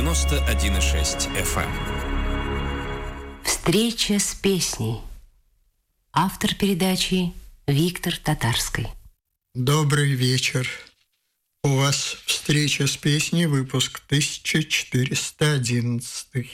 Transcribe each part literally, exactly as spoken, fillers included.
девяносто один и шесть эф эм. Встреча с песней. Автор передачи Виктор Татарский. Добрый вечер. У вас встреча с песней, выпуск тысяча четыреста одиннадцатый.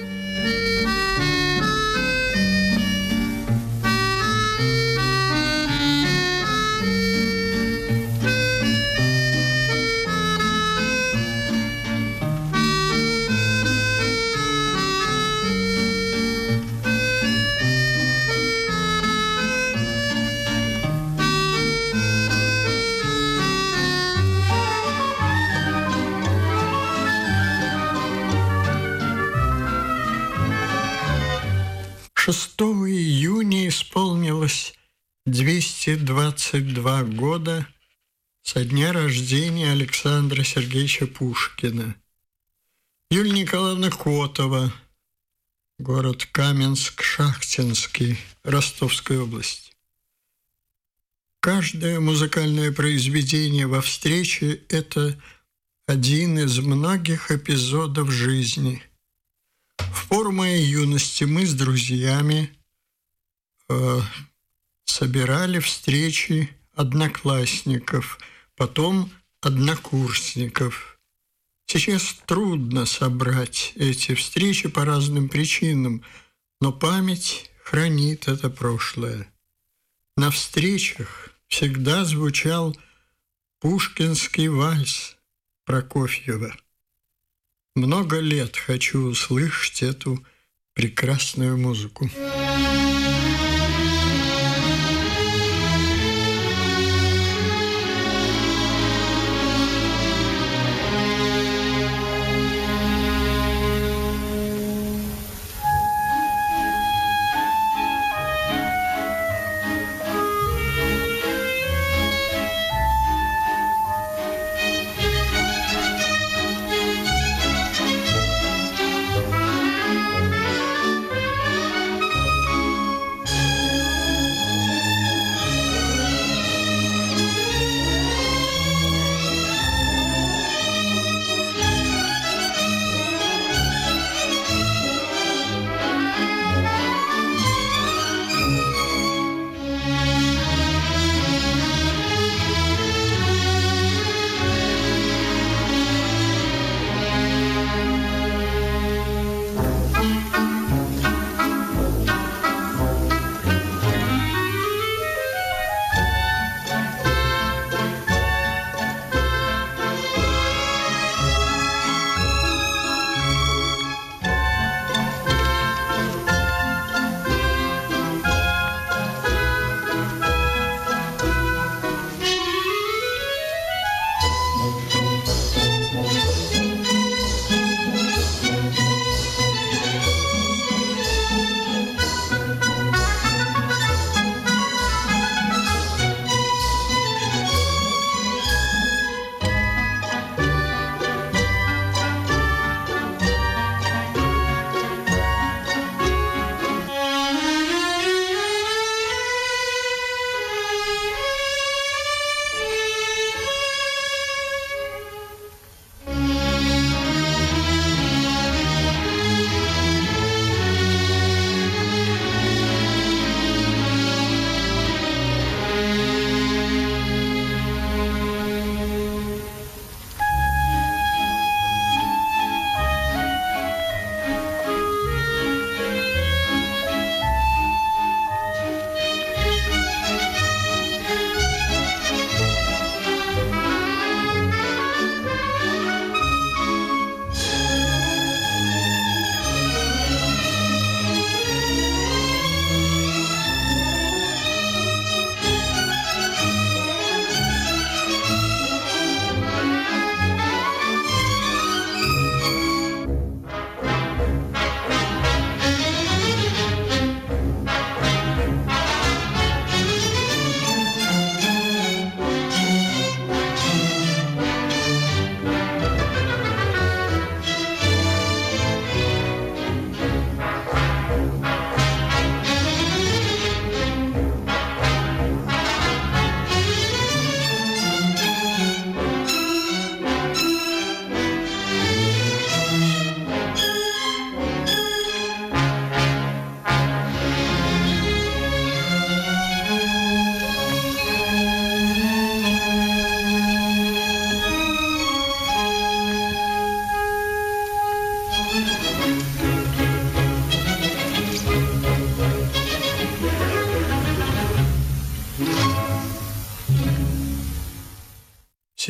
шестого июня исполнилось двести двадцать два года со дня рождения Александра Сергеевича Пушкина. Юлия Николаевна Котова, город Каменск-Шахтинский, Ростовской области. Каждое музыкальное произведение во встрече – это один из многих эпизодов жизни. В пору моей юности мы с друзьями э, собирали встречи одноклассников, потом однокурсников. Сейчас трудно собрать эти встречи по разным причинам, но память хранит это прошлое. На встречах всегда звучал пушкинский вальс Прокофьева. Много лет хочу услышать эту прекрасную музыку.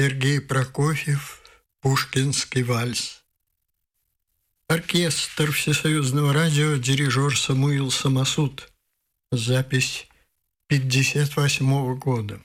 Сергей Прокофьев, «Пушкинский вальс». Оркестр Всесоюзного радио, дирижер Самуил Самосуд. Запись пятьдесят восьмого года.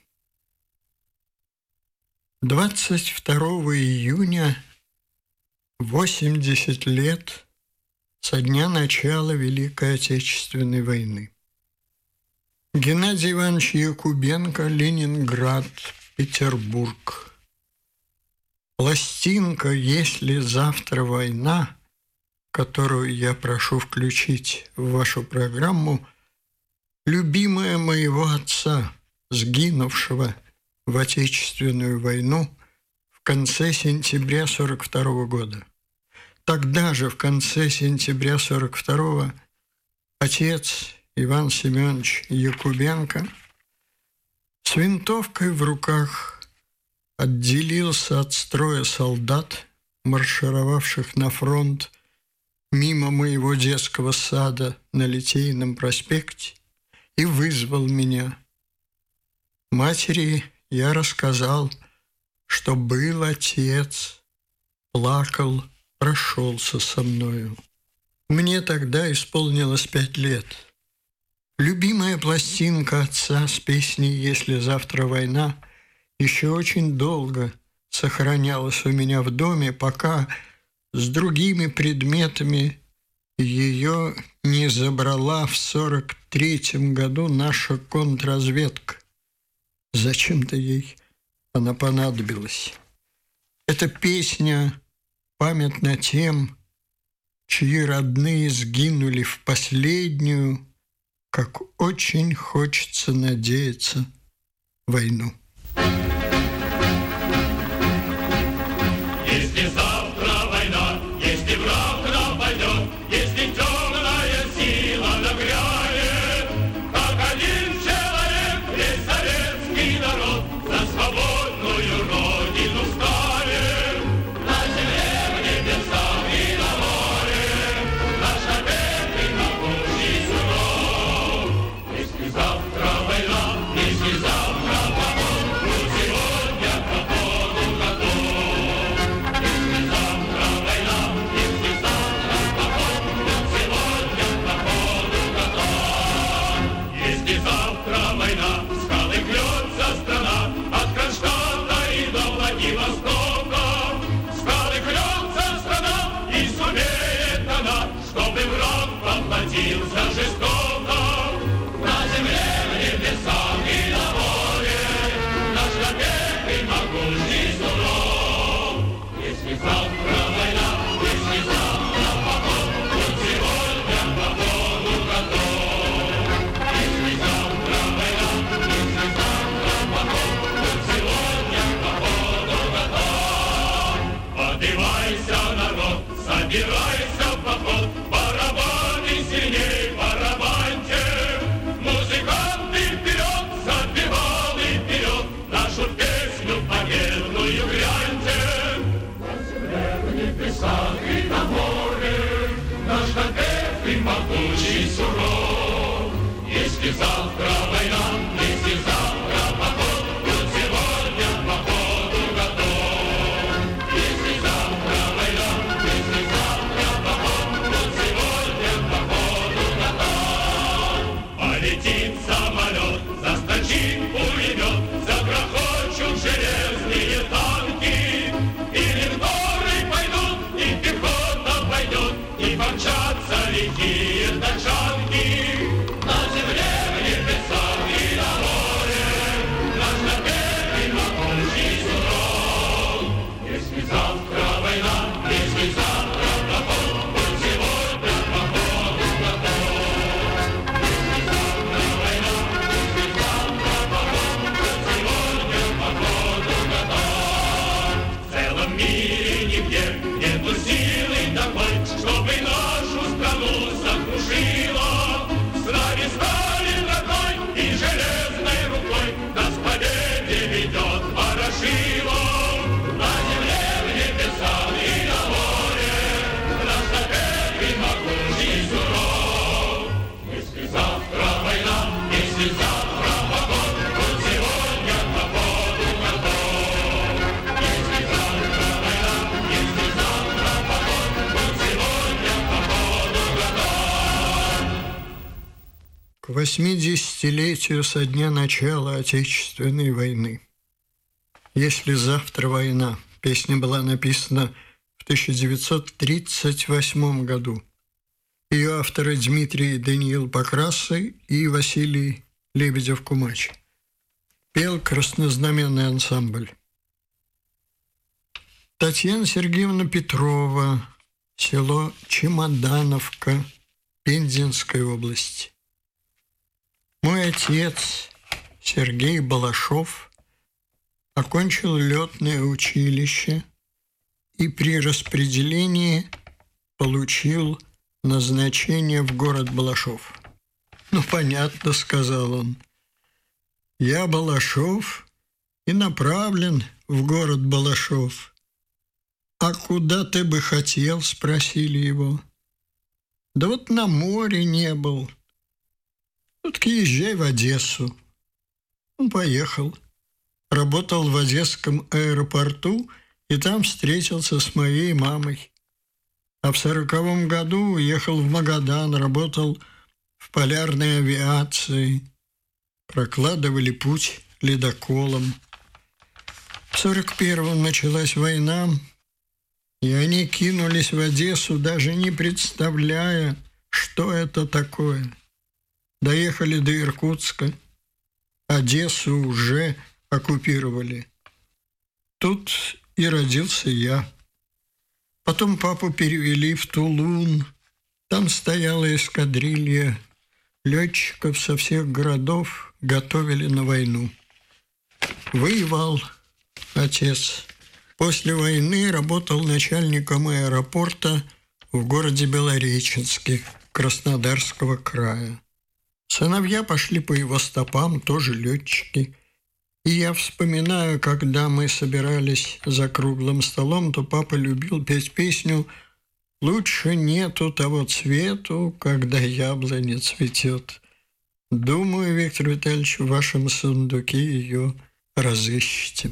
двадцать второго июня восемьдесят лет со дня начала Великой Отечественной войны. Геннадий Иванович Якубенко, Ленинград, Петербург. Пластинка «Если завтра война», которую я прошу включить в вашу программу, любимая моего отца, сгинувшего в Отечественную войну в конце сентября сорок второго года. Тогда же, в конце сентября сорок второго, отец Иван Семенович Якубенко с винтовкой в руках отделился от строя солдат, маршировавших на фронт мимо моего детского сада на Литейном проспекте, и вызвал меня. Матери я рассказал, что был отец, плакал, прошелся со мною. Мне тогда исполнилось пять лет. Любимая пластинка отца с песней «Если завтра война» еще очень долго сохранялась у меня в доме, пока с другими предметами ее не забрала в сорок третьем году наша контрразведка. Зачем-то ей она понадобилась. Эта песня памятна тем, чьи родные сгинули в последнюю, как очень хочется надеяться, войну. Если завтра война, если враг нападет, если темная сила нагрянет, как один человек весь советский народ за свободную родину станет. На земле, в небесах и на море наш ответный могучий суров. Если завтра война, если завтра поход, будь сегодня к походу готов. Если завтра война, если завтра поход, будь сегодня к походу готов. Если завтра война, скалы гнется страна, от Кронштадта и до Владивостока. Скалы гнется страна, и сумеет она, чтобы враг поплатился жестоко. На земле, в небесах и на море наш ответный могучий суров. Если завтра война, если завтра поход, будь сегодня к походу готов. Если завтра война, если завтра поход, будь сегодня к походу готов. Поднимайся, народ, собирайся в поход, барабаны сильней барабаньте. Музыканты вперед, забивалы вперед, нашу песню победную гряньте. На земле, в небесах и на море наш ответный могучий суров. Если завтра война, если завтра поход, будь сегодня к походу готов. Если завтра война, если завтра поход, будь сегодня к походу готов. Полетит самолет, застучит пулемет, загрохочут железные танки. И линкоры пойдут, и пехота пойдет, и помчатся лихие тачанки. На земле, в небесах восьмидесятилетию со дня начала Отечественной войны. «Если завтра война» песня была написана в тысяча девятьсот тридцать восьмом году. Ее авторы Дмитрий Даниил Покрасы и Василий Лебедев-Кумач. Пел краснознаменный ансамбль. Татьяна Сергеевна Петрова, село Чемодановка, Пензенской области. Мой отец Сергей Балашов окончил летное училище и при распределении получил назначение в город Балашов. «Ну, понятно», — сказал он. «Я Балашов и направлен в город Балашов». «А куда ты бы хотел?» — спросили его. «Да вот на море не был. Ну-таки езжай в Одессу». Он поехал. Работал в Одесском аэропорту и там встретился с моей мамой. А в сороковом году уехал в Магадан, работал в полярной авиации. Прокладывали путь ледоколом. В сорок первом началась война, и они кинулись в Одессу, даже не представляя, что это такое. Доехали до Иркутска. Одессу уже оккупировали. Тут и родился я. Потом папу перевели в Тулун. Там стояла эскадрилья. Летчиков со всех городов готовили на войну. Воевал отец. После войны работал начальником аэропорта в городе Белореченске Краснодарского края. Сыновья пошли по его стопам, тоже летчики. И я вспоминаю, когда мы собирались за круглым столом, то папа любил петь песню «Лучше нету того цвету, когда яблоня цветет». Думаю, Виктор Витальевич, в вашем сундуке ее разыщете.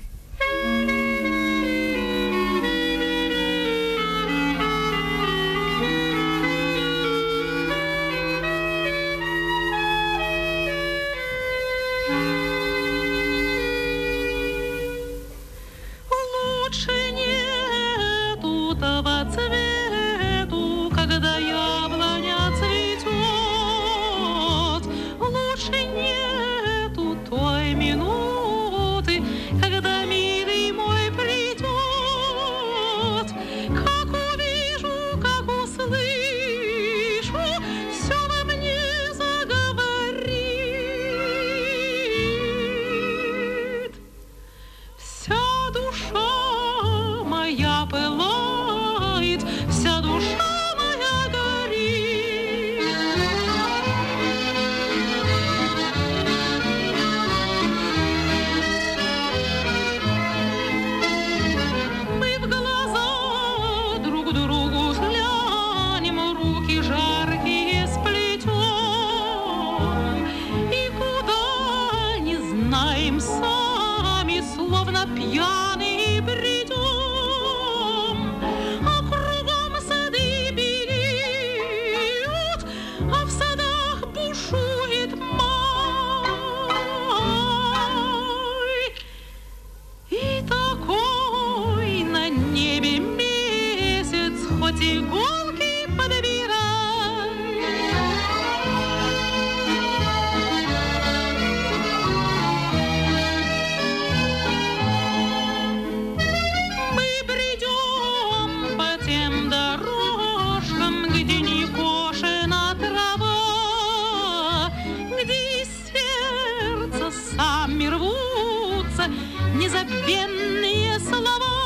Незабвенные слова,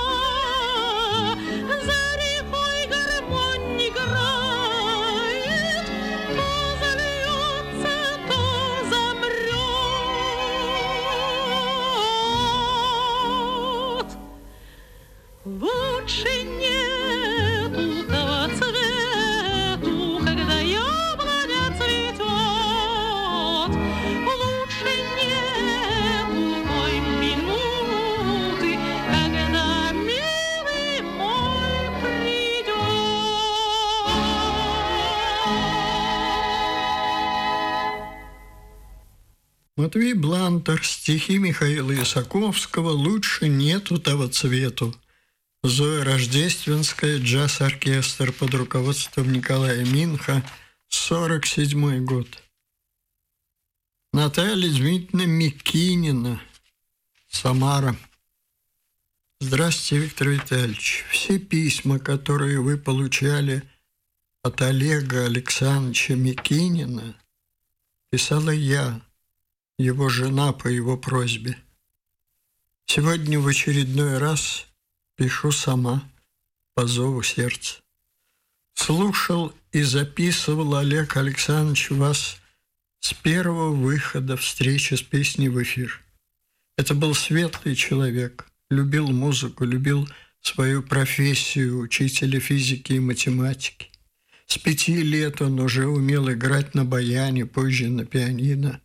за рекой гармонь играет, то зальется, то замрет. Лучше нету того цвету, когда яблоня цветет. Лучше нету той минуты, когда милый мой придет. Матвей Блантер, стихи Михаила Исаковского «Лучше нету того цвету». Зоя Рождественская, джаз-оркестр под руководством Николая Минха, сорок седьмой год. Наталья Дмитриевна Микинина, Самара. Здравствуйте, Виктор Витальевич. Все письма, которые вы получали от Олега Александровича Микинина, писала я, его жена, по его просьбе. Сегодня в очередной раз пишу сама, по зову сердца. Слушал и записывал, Олег Александрович, вас с первого выхода встречи с песней в эфир. Это был светлый человек, любил музыку, любил свою профессию учителя физики и математики. С пяти лет он уже умел играть на баяне, позже на пианино.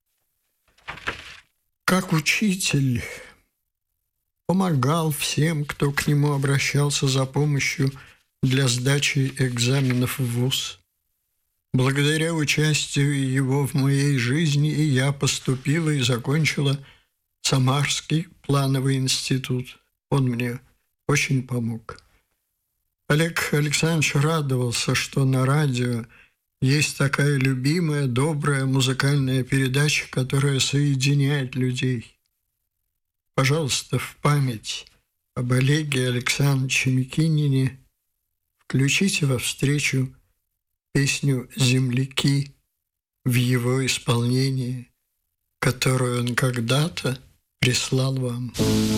Как учитель помогал всем, кто к нему обращался за помощью для сдачи экзаменов в вуз. Благодаря участию его в моей жизни и я поступила и закончила Самарский плановый институт. Он мне очень помог. Олег Александрович радовался, что на радио есть такая любимая, добрая музыкальная передача, которая соединяет людей. Пожалуйста, в память об Олеге Александровиче Микинине включите во встречу песню «Земляки» в его исполнении, которую он когда-то прислал вам.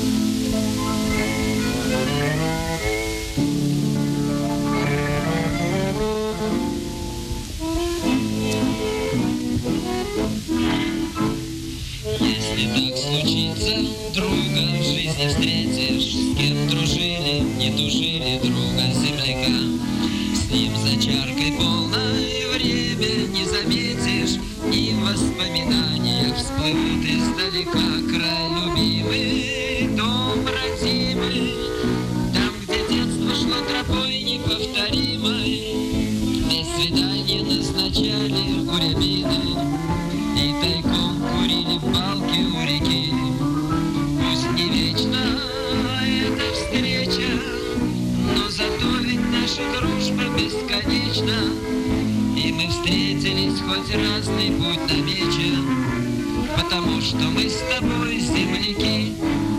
Если так случится, друга в жизни встретишь, с кем дружили, не тужили друга земляка. С ним за чаркой полной время не заметишь, и в воспоминаниях всплывут издалека край любимый, дом родимый, там, где детство шло тропой неповторимой, где свидания назначали у рябины и тайком курили в балке у реки. Пусть не вечно эта встреча, но зато ведь наша дружба бесконечна, и мы встретились, хоть разный путь намечен, потому что мы с тобой земляки.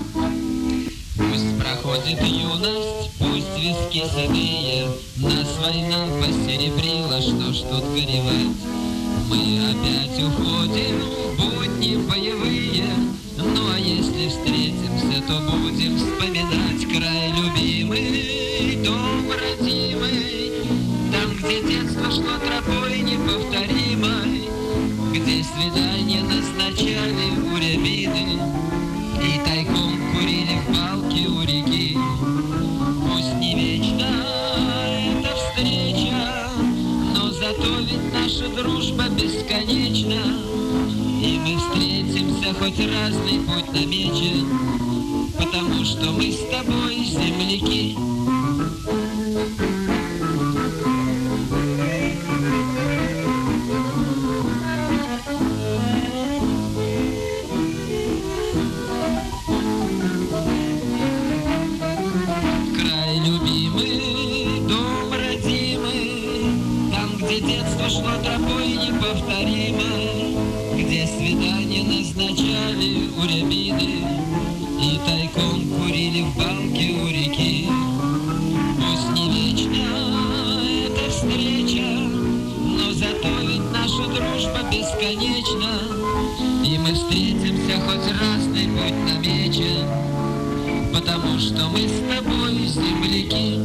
Пусть проходит юность, пусть виски седые, нас война посеребрила, что ж тут горевать. Мы опять уходим в будни боевые, ну а если встретимся, то будем вспоминать край любимый, дом родимый, там, где детство шло тропой неповторимой, где свидания назначали у рябины и тайком курили в балке у реки. Пусть не вечна эта встреча, но зато ведь наша дружба бесконечна, и мы встретимся, хоть разный путь намечен, потому что мы с тобой земляки. Край любимый, дом родимый, там, где детство шло тропой неповторимой, где свидания назначали у рябины и тайком курили в балке у реки. Пусть не вечна эта встреча, но зато ведь наша дружба бесконечна, и мы встретимся, хоть разный путь намечен, потому что мы с тобой земляки.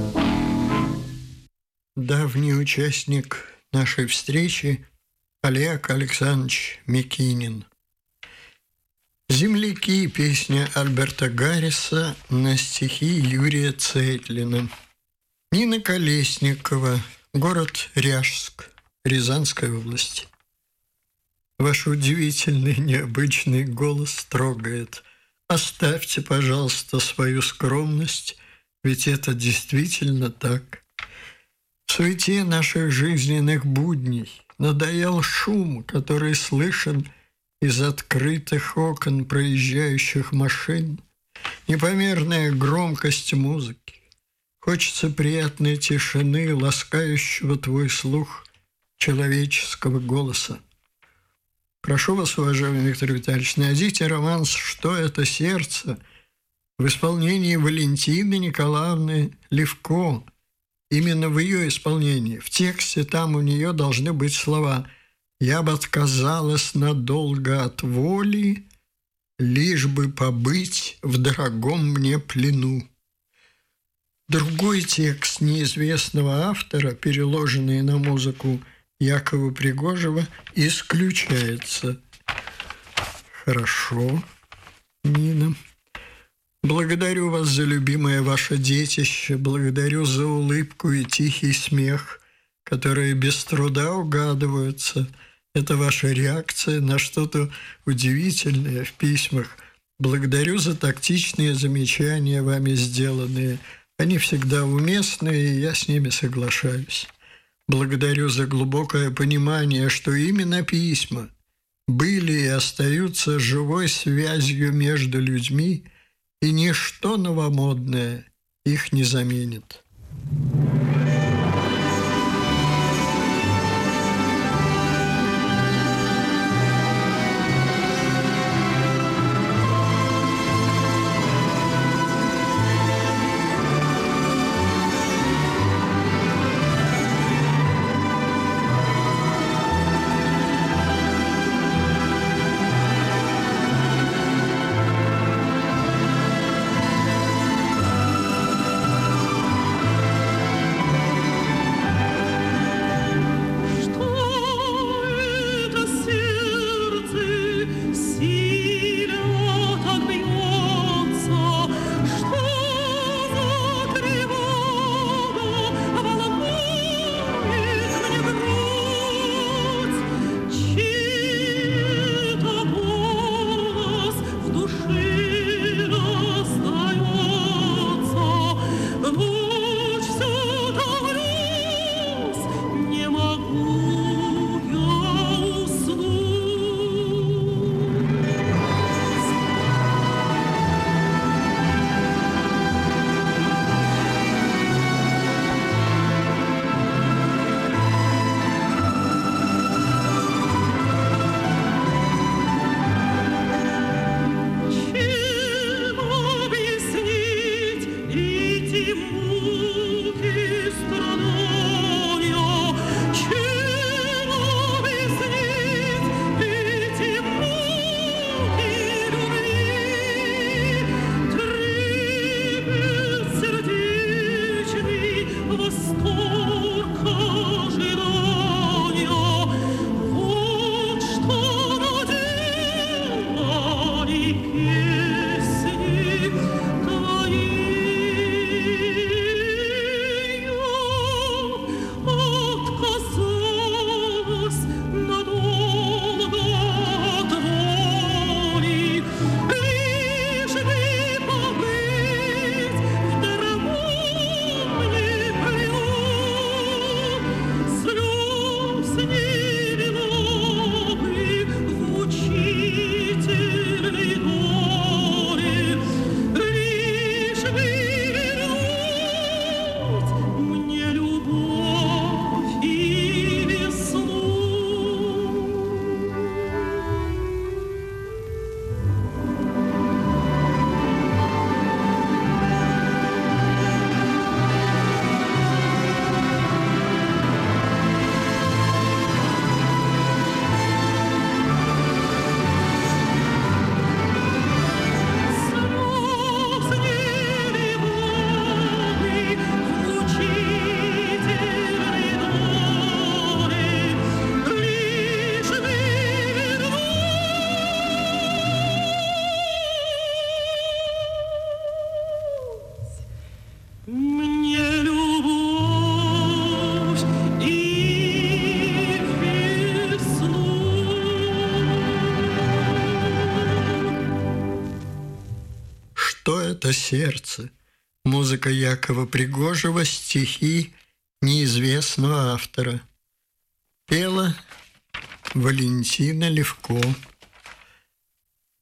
Давний участник нашей встречи Олег Александрович Микинин. «Земляки» – песня Альберта Гарриса на стихи Юрия Цейтлина. Нина Колесникова, город Ряжск, Рязанской области. Ваш удивительный, необычный голос трогает. Оставьте, пожалуйста, свою скромность, ведь это действительно так. В суете наших жизненных будней надоел шум, который слышен из открытых окон проезжающих машин, непомерная громкость музыки. Хочется приятной тишины, ласкающего твой слух человеческого голоса. Прошу вас, уважаемый Виктор Витальевич, найдите романс «Что это сердце» в исполнении Валентины Николаевны Левко. Именно в ее исполнении. В тексте там у нее должны быть слова «Я бы отказалась надолго от воли, лишь бы побыть в дорогом мне плену». Другой текст неизвестного автора, переложенный на музыку Якова Пригожева, исключается. Хорошо, Нина. Благодарю вас за любимое ваше детище, благодарю за улыбку и тихий смех, которые без труда угадываются. Это ваша реакция на что-то удивительное в письмах. Благодарю за тактичные замечания, вами сделанные. Они всегда уместны, и я с ними соглашаюсь. Благодарю за глубокое понимание, что именно письма были и остаются живой связью между людьми, и ничто новомодное их не заменит. «Это сердце». Музыка Якова Пригожева, стихи неизвестного автора. Пела Валентина Левко.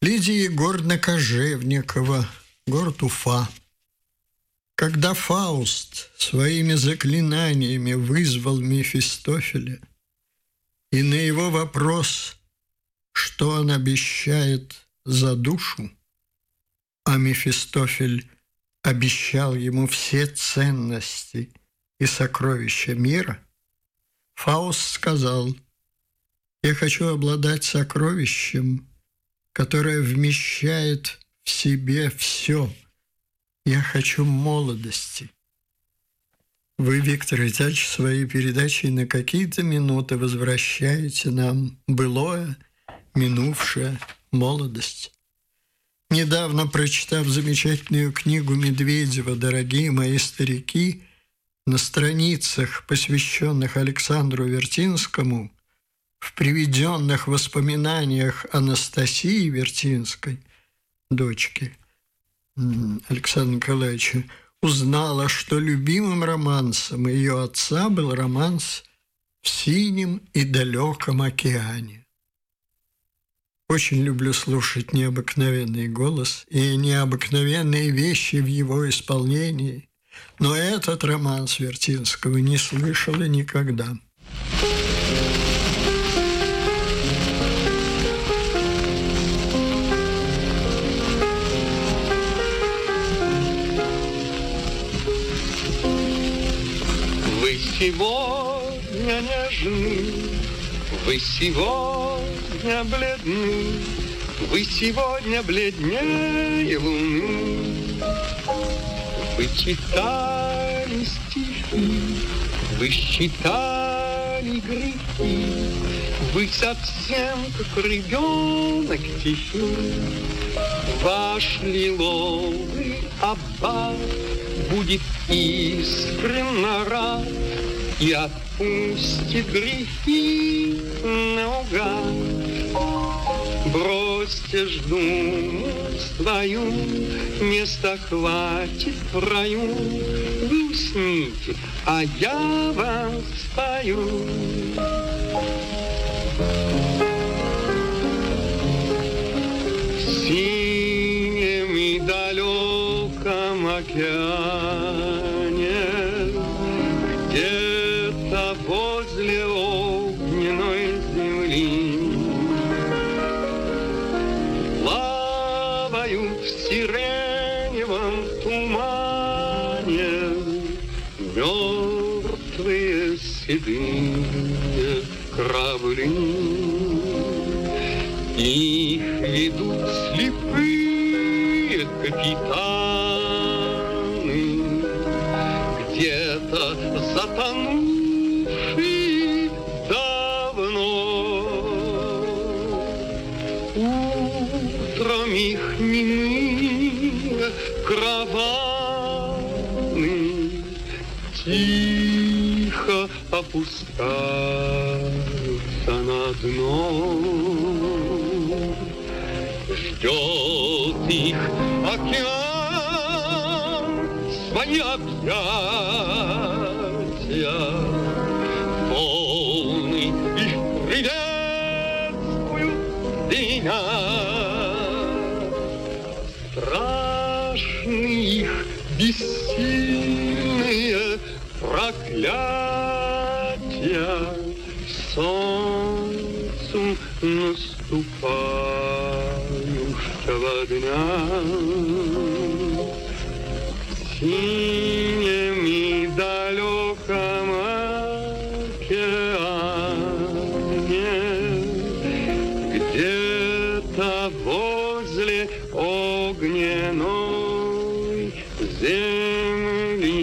Лидия Егоровна Кожевникова, город Уфа. Когда Фауст своими заклинаниями вызвал Мефистофеля, и на его вопрос, что он обещает за душу, а Мефистофель обещал ему все ценности и сокровища мира, Фауст сказал: «Я хочу обладать сокровищем, которое вмещает в себе все. Я хочу молодости». Вы, Виктор Витальевич, своей передачей на какие-то минуты возвращаете нам былое, минувшее, молодость. Недавно, прочитав замечательную книгу Медведева «Дорогие мои старики», на страницах, посвященных Александру Вертинскому, в приведенных воспоминаниях Анастасии Вертинской, дочки Александра Николаевича, узнала, что любимым романсом ее отца был романс «В синем и далеком океане». Очень люблю слушать необыкновенный голос и необыкновенные вещи в его исполнении, но этот романс Вертинского не слышала никогда. Вы сегодня нежны, вы сегодня бледны, вы сегодня бледнее луны. Вы читали стихи, вы считали грехи, вы совсем как ребенок тихий. Ваш лиловый аббат будет искренно рад и отпустит грехи наугад. Бросьте ж думу свою, места хватит в раю. Вы усните, а я вам спою. В синем и далеком океане, где-то возле огненной земли, плавают в сиреневом тумане мертвые седые корабли. Их ведут слепые капитаны, где-то затонувшие давно. Утром их немые караваны тихо опускаются на дно. Ждет их океан свои объятия, полный их приветствуют дня. Страшны их бессильные проклятия, солнцу наступающего дня. В синем и далеком океане, где-то возле огненной земли.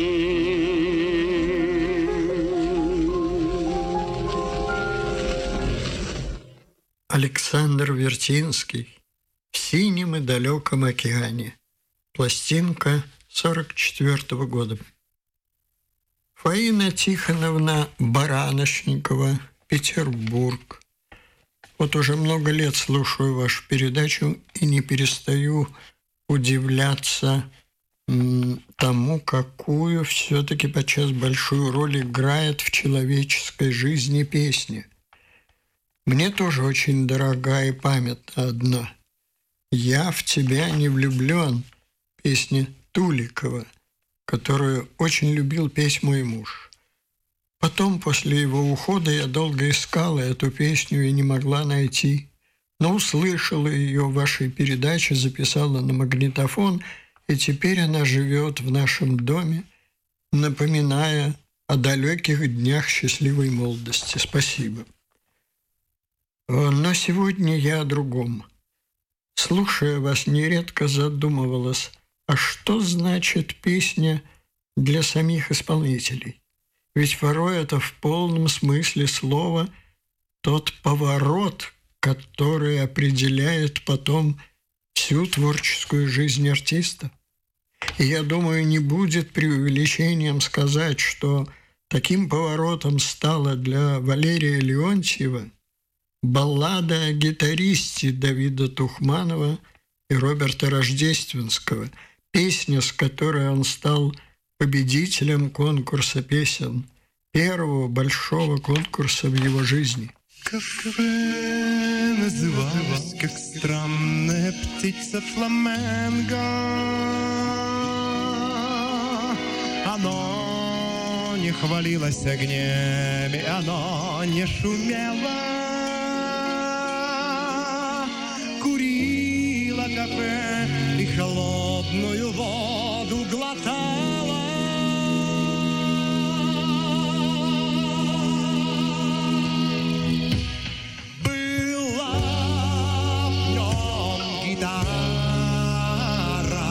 Александр Вертинский «В синем и далеком океане». Пластинка сорок четвёртого года. Фаина Тихоновна Бараношникова, Петербург. Вот уже много лет слушаю вашу передачу и не перестаю удивляться м, тому, какую все-таки подчас большую роль играет в человеческой жизни песня. Мне тоже очень дорога и памятна одна. «Я в тебя не влюблен» – песня Туликова, которую очень любил петь мой муж. Потом, после его ухода, я долго искала эту песню и не могла найти, но услышала ее в вашей передаче, записала на магнитофон, и теперь она живет в нашем доме, напоминая о далеких днях счастливой молодости. Спасибо. Но сегодня я о другом. Слушая вас, нередко задумывалась, а что значит песня для самих исполнителей? Ведь порой это в полном смысле слова тот поворот, который определяет потом всю творческую жизнь артиста. И я думаю, не будет преувеличением сказать, что таким поворотом стала для Валерия Леонтьева баллада о гитаристе Давида Тухманова и Роберта Рождественского, песня, с которой он стал победителем конкурса песен, первого большого конкурса в его жизни. Как называлась, как странная птица фламенго. Оно не хвалилось огнями, оно не шумело. Курила кафе и холодную воду глотала. Была в нем гитара,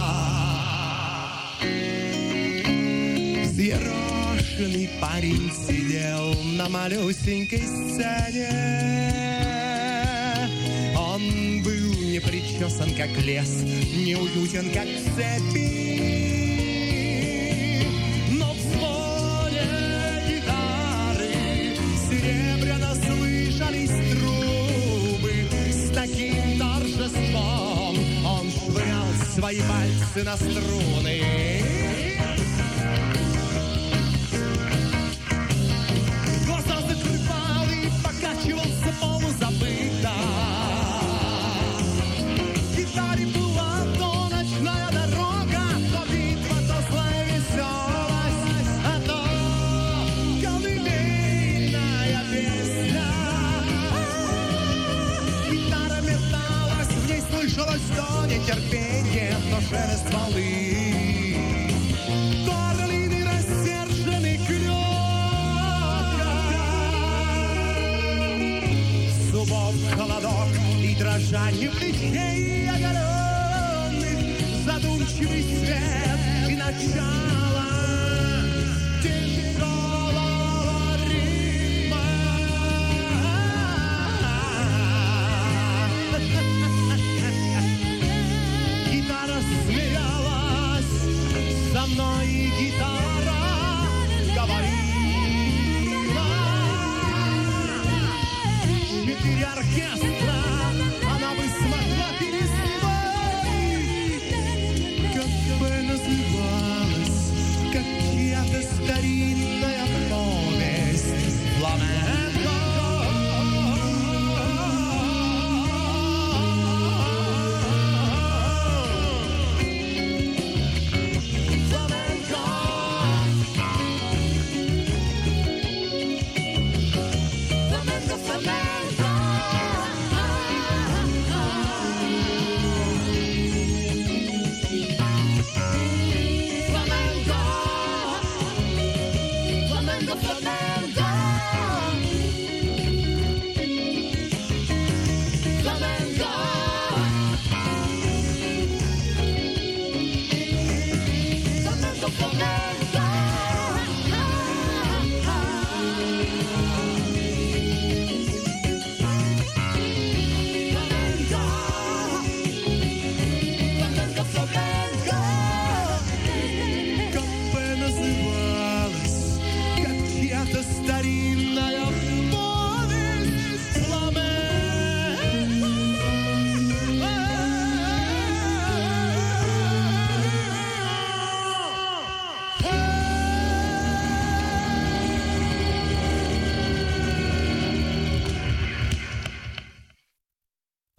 взъерошенный парень сидел на малюсенькой сцене. Он был не причесан, как лес, неуютен, как цепи. Но в звоне гитары серебряно слышались трубы. С таким торжеством он швырял свои пальцы на струны. Глаза закрывал и покачивался полузабыто. Гитаре была то ночная дорога, то битва, то злая веселость, а то колыбельная песня. Гитара металась, в ней слышалось то нетерпение, то шелест волны, то орлиный рассерженный клёк. Зубов холодок и дрожание плечей оголенных, задумчивый свет и начало тяжелого ритма. Гитара смеялась со мной, и гитара говорила. Четыре оркестра она бы смогла перестроить. Как бы называлась, как чья-то старинная повесть, фламенко. Как бы называлась, как чья-то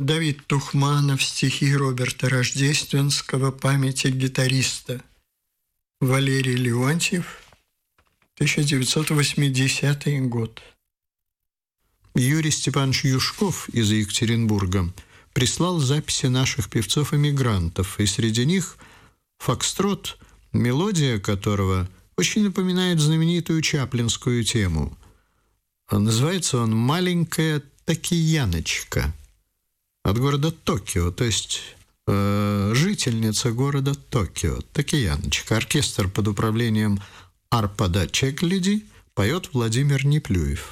Давид Тухманов, стихи Роберта Рождественского, памяти гитариста. Валерий Леонтьев, тысяча девятьсот восьмидесятый год. Юрий Степанович Юшков из Екатеринбурга прислал записи наших певцов-эмигрантов, и среди них фокстрот, мелодия которого очень напоминает знаменитую чаплинскую тему. Называется он «Маленькая Токияночка» от города Токио, то есть э, жительница города Токио, Токияночка. Оркестр под управлением Арпада Чеглиди, поет Владимир Неплюев.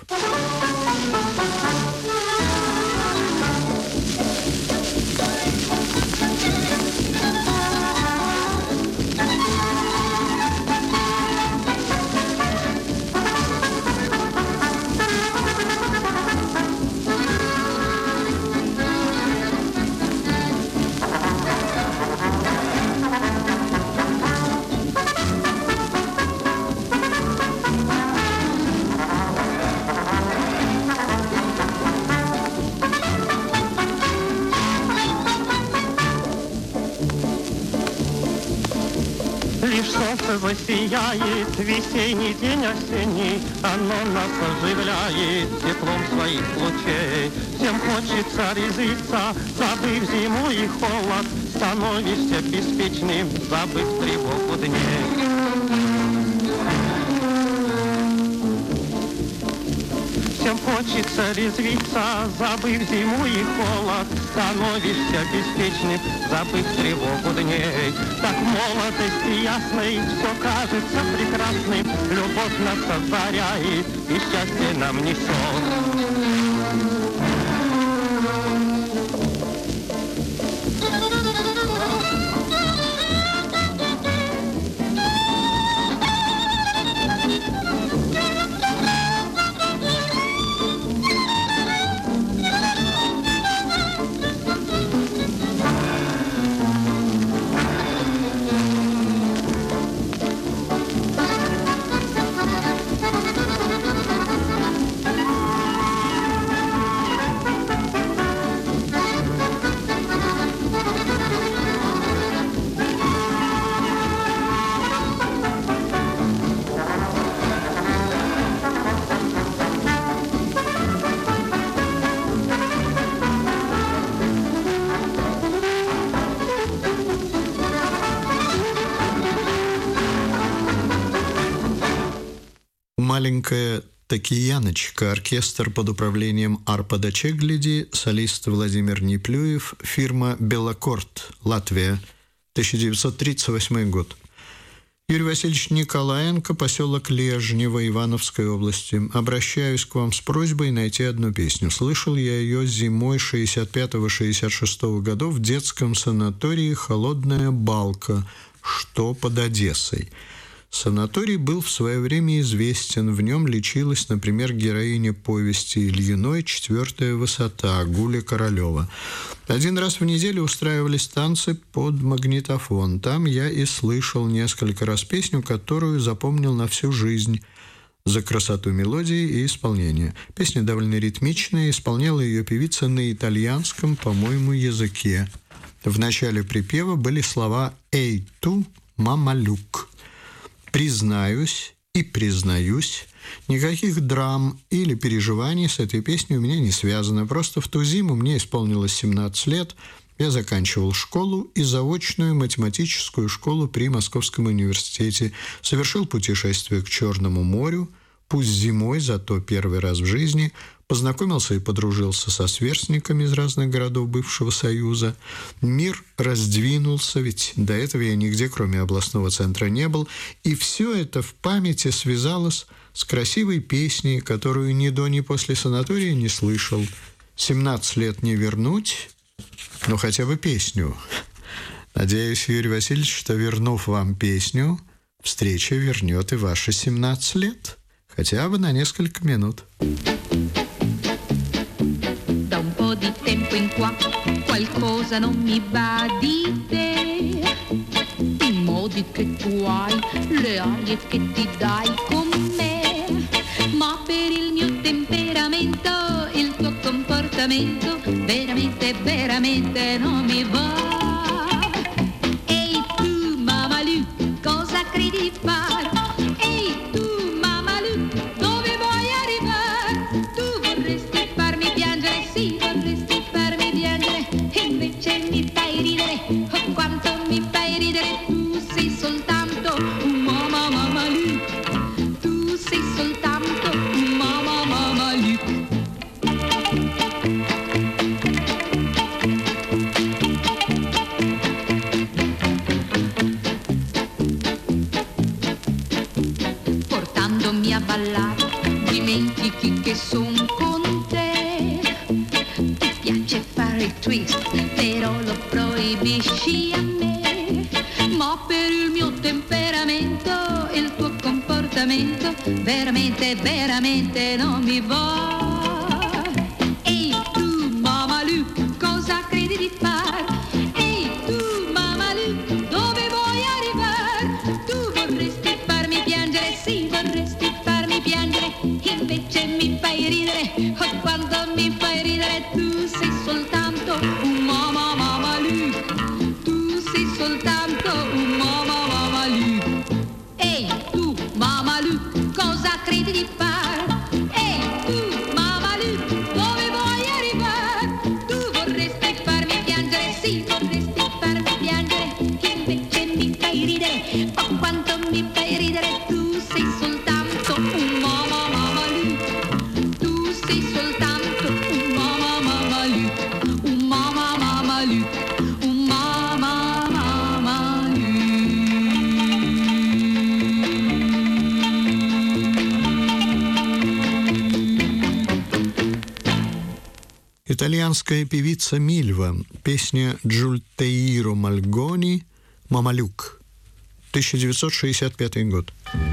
Засияет весенний день осенний, оно нас оживляет теплом своих лучей. Всем хочется резвиться, забыв зиму и холод, становишься беспечным, забыв тревогу дней. Всем хочется резвиться, забыв зиму и холод, становишься беспечным, забыв тревогу дней. Так в молодости ясной все кажется прекрасным, любовь нас озаряет и счастье нам несет. «Маленькая Токияночка», оркестр под управлением Арпада Чеглиди, солист Владимир Неплюев, фирма «Белокорт», Латвия, тысяча девятьсот тридцать восьмой год. Юрий Васильевич Николаенко, поселок Лежнево, Ивановской области. Обращаюсь к вам с просьбой найти одну песню. Слышал я ее зимой шестьдесят пятого — шестьдесят шестого годов в детском санатории «Холодная балка», что под Одессой. Санаторий был в свое время известен. В нем лечилась, например, героиня повести Ильиной «Четвертая высота» Гуля Королева. Один раз в неделю устраивались танцы под магнитофон. Там я и слышал несколько раз песню, которую запомнил на всю жизнь за красоту мелодии и исполнения. Песня довольно ритмичная, исполняла ее певица на итальянском, по-моему, языке. В начале припева были слова «Эй, ту, мамалюк». Признаюсь и признаюсь, никаких драм или переживаний с этой песней у меня не связано. Просто в ту зиму мне исполнилось семнадцать лет, я заканчивал школу и заочную математическую школу при Московском университете, совершил путешествие к Черному морю, пусть зимой, зато первый раз в жизни, познакомился и подружился со сверстниками из разных городов бывшего Союза. Мир раздвинулся, ведь до этого я нигде, кроме областного центра, не был. И все это в памяти связалось с красивой песней, которую ни до, ни после санатория не слышал. семнадцать лет не вернуть, но хотя бы песню. Надеюсь, Юрий Васильевич, что, вернув вам песню, встреча вернет и ваши семнадцать лет. Хотя бы на несколько минут. Da un po' di tempo in qua qualcosa non mi va di te, i modi che tu hai, le arie che ti dai con me, ma per il mio temperamento, il tuo comportamento veramente veramente, veramente non mi va. Ehi tu Mamalu, cosa credi di far? Ehi tu Mamalu, dove vuoi arrivare? Tu vorresti farmi piangere, sì, vorresti farmi piangere, e invece mi fai ridere, oh quanto mi fai ridere. Tu sei soltanto un Mama Mamalu, tu sei soltanto un Mama Mamalu. Portandomi a ballare, dimentichi che son con te. Ti piace fare il twist, però lo proibisci a me. Ma per il mio temperamento, il tuo comportamento, veramente, veramente non mi va. Ehi tu Mamalu, cosa credi di far? Ehi tu Mamalu, dove vuoi arrivare? Tu vorresti farmi piangere, sì, vorresti farmi piangere, invece mi fai ridere, oh quanto mi fai ridere. Tu sei soltanto un Mama Mamalu, tu sei soltanto un Mama Mamalu. Ehi tu Mamalu, cosa credi di far? Ehi tu Mamalu, dove vuoi arrivare? Tu vorresti farmi piangere, sì, vorresti farmi piangere, invece mi fai ridere, oh quanto mi fai ridere. Tu sei soltanto un Mama Mamalu, tu sei soltanto un Mama Mamalu, un Mama Mamalu, un Mama Mamalu. Итальянская певица Мильва, песня Джультеиро Мальгони «Мамалюк», тысяча девятьсот шестьдесят пятый год.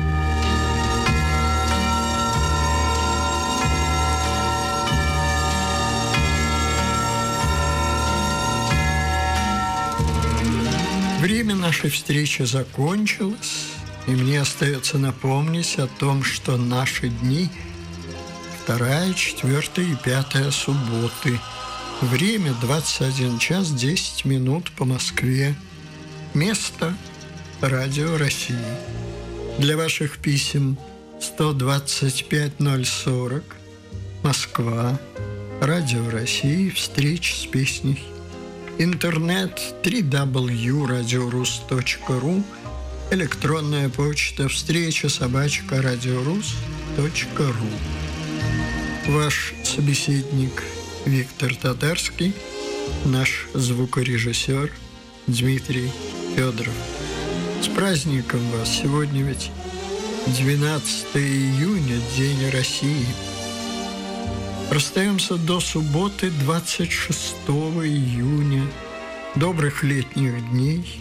Время нашей встречи закончилось, и мне остается напомнить о том, что наши дни – вторая, четвертая и пятая субботы. Время двадцать один час десять минут по Москве. Место – Радио России. Для ваших писем сто двадцать пять ноль сорок, Москва, Радио России, встреча с песней. Интернет дабл ю дабл ю точка радиорус точка ру, электронная почта встреча собачка радиорус точка ру. Ваш собеседник Виктор Татарский, наш звукорежиссер Дмитрий Федоров. С праздником вас! Сегодня ведь двенадцатое июня, День России. Расстаемся до субботы, двадцать шестого июня. Добрых летних дней,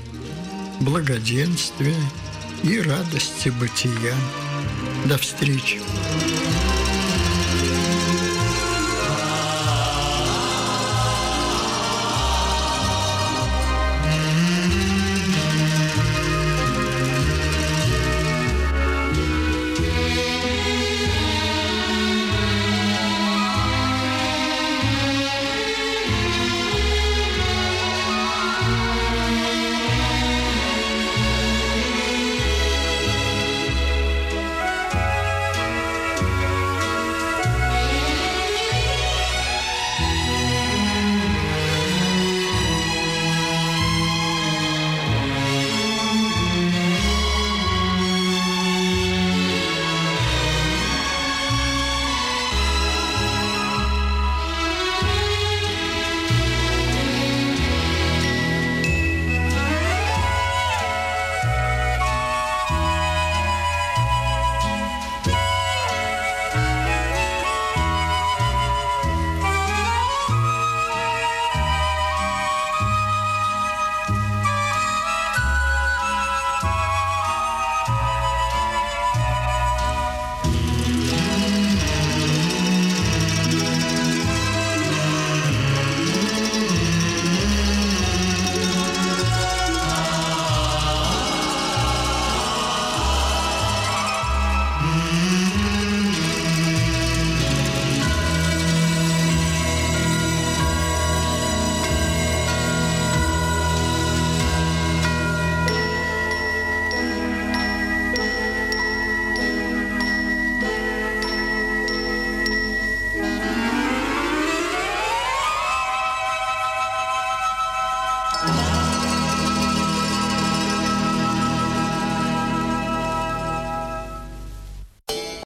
благоденствия и радости бытия. До встречи!